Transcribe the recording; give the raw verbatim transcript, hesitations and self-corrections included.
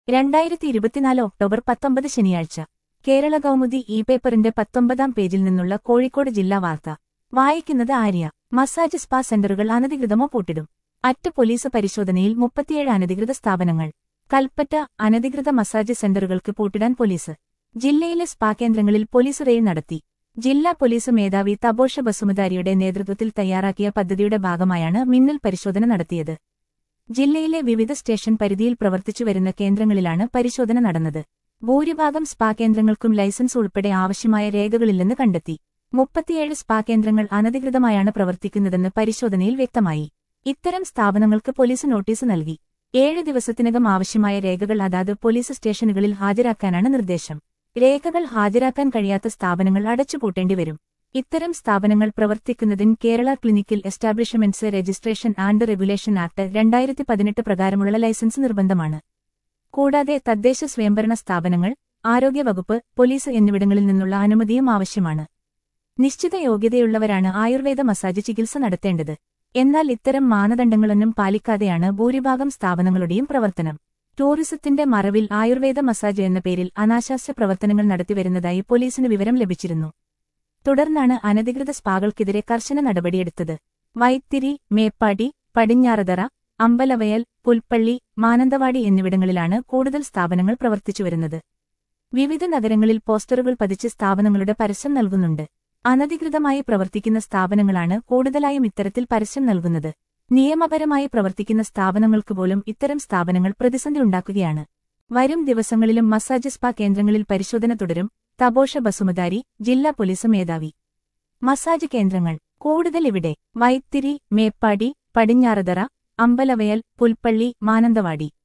രണ്ടായിരത്തി ഇരുപത്തിനാല് ഒക്ടോബർ പത്തൊമ്പത് ശനിയാഴ്ച കേരള കൗമുദി ഇ പേപ്പറിന്റെ പത്തൊമ്പതാം പേജിൽ നിന്നുള്ള കോഴിക്കോട് ജില്ലാ വാർത്ത വായിക്കുന്നത് ആര്യ. മസാജ് സ്പാ സെന്ററുകൾ അനധികൃതമോ പൂട്ടിടും. അറ്റ് പോലീസ് പരിശോധനയിൽ മുപ്പത്തിയേഴ് അനധികൃത സ്ഥാപനങ്ങൾ. കൽപ്പറ്റ അനധികൃത മസാജ് സെന്ററുകൾക്ക് പൂട്ടിടാൻ പോലീസ്. ജില്ലയിലെ സ്പാ കേന്ദ്രങ്ങളിൽ പോലീസ് റെയ്ഡ് നടത്തി. ജില്ലാ പോലീസ് മേധാവി തപോഷ ബസുമതാരിയുടെ നേതൃത്വത്തിൽ തയ്യാറാക്കിയ പദ്ധതിയുടെ ഭാഗമായാണ് മിന്നൽ പരിശോധന നടത്തിയത്. ജില്ലയിലെ വിവിധ സ്റ്റേഷൻ പരിധിയിൽ പ്രവർത്തിച്ചുവരുന്ന കേന്ദ്രങ്ങളിലാണ് പരിശോധന നടന്നത്. ഭൂരിഭാഗം സ്പാ കേന്ദ്രങ്ങൾക്കും ലൈസൻസ് ഉൾപ്പെടെ ആവശ്യമായ രേഖകളില്ലെന്ന് കണ്ടെത്തി. മുപ്പത്തിയേഴ് സ്പാ കേന്ദ്രങ്ങൾ അനധികൃതമായാണ് പ്രവർത്തിക്കുന്നതെന്ന് പരിശോധനയിൽ വ്യക്തമായി. ഇത്തരം സ്ഥാപനങ്ങൾക്ക് പോലീസ് നോട്ടീസ് നൽകി. ഏഴ് ദിവസത്തിനകം ആവശ്യമായ രേഖകൾ അതാത് പോലീസ് സ്റ്റേഷനുകളിൽ ഹാജരാക്കാനാണ് നിർദ്ദേശം. രേഖകൾ ഹാജരാക്കാൻ കഴിയാത്ത സ്ഥാപനങ്ങൾ അടച്ചുപൂട്ടേണ്ടിവരും. ഇത്തരം സ്ഥാപനങ്ങൾ പ്രവർത്തിക്കുന്നതിന് Kerala clinical establishments registration and regulation act രണ്ടായിരത്തി പതിനെട്ട് പ്രകാരമുള്ള ലൈസൻസ് നിർബന്ധമാണ്. കൂടാതെ തദ്ദേശ സ്വയംഭരണ സ്ഥാപനങ്ങൾ, ആരോഗ്യവകുപ്പ്, പോലീസ് എന്നിവിടങ്ങളിൽ നിന്നുള്ള അനുമതിയും ആവശ്യമാണ്. നിശ്ചിത യോഗ്യതയുള്ളവരാണ് ആയുർവേദ മസാജ് ചികിത്സ നടത്തേണ്ടത്. എന്നാൽ ഇത്തരം മാനദണ്ഡങ്ങളൊന്നും പാലിക്കാതെയാണ് ഭൂരിഭാഗം സ്ഥാപനങ്ങളുടെയും പ്രവർത്തനം. ടൂറിസത്തിന്റെ മറവിൽ ആയുർവേദ മസാജ് എന്ന പേരിൽ അനാശാസ്യ പ്രവർത്തനങ്ങൾ നടത്തിവരുന്നതായി പോലീസിന് വിവരം ലഭിച്ചിരുന്നു. തുടർന്നാണ് അനധികൃത സ്പാകൾക്കെതിരെ കർശന നടപടിയെടുത്തത്. വൈത്തിരി, മേപ്പാടി, പടിഞ്ഞാറതറ, അമ്പലവയൽ, പുൽപ്പള്ളി, മാനന്തവാടി എന്നിവിടങ്ങളിലാണ് കൂടുതൽ സ്ഥാപനങ്ങൾ പ്രവർത്തിച്ചുവരുന്നത്. വിവിധ നഗരങ്ങളിൽ പോസ്റ്ററുകൾ പതിച്ച് സ്ഥാപനങ്ങളുടെ പരസ്യം നൽകുന്നുണ്ട്. അനധികൃതമായി പ്രവർത്തിക്കുന്ന സ്ഥാപനങ്ങളാണ് കൂടുതലായും ഇത്തരത്തിൽ പരസ്യം നൽകുന്നത്. നിയമപരമായി പ്രവർത്തിക്കുന്ന സ്ഥാപനങ്ങൾക്ക് പോലും ഇത്തരം സ്ഥാപനങ്ങൾ പ്രതിസന്ധി ഉണ്ടാക്കുകയാണ്. വരും ദിവസങ്ങളിലും മസാജ് സ്പാ കേന്ദ്രങ്ങളിൽ പരിശോധന തുടരും. തപോഷ ബസുമതാരി, ജില്ലാ പോലീസ് മേധാവി. മസാജ് കേന്ദ്രങ്ങൾ കൂടുതൽ ഇവിടെ: വൈത്തിരി, മേപ്പാടി, പടിഞ്ഞാറതറ, അമ്പലവയൽ, പുൽപ്പള്ളി, മാനന്തവാടി.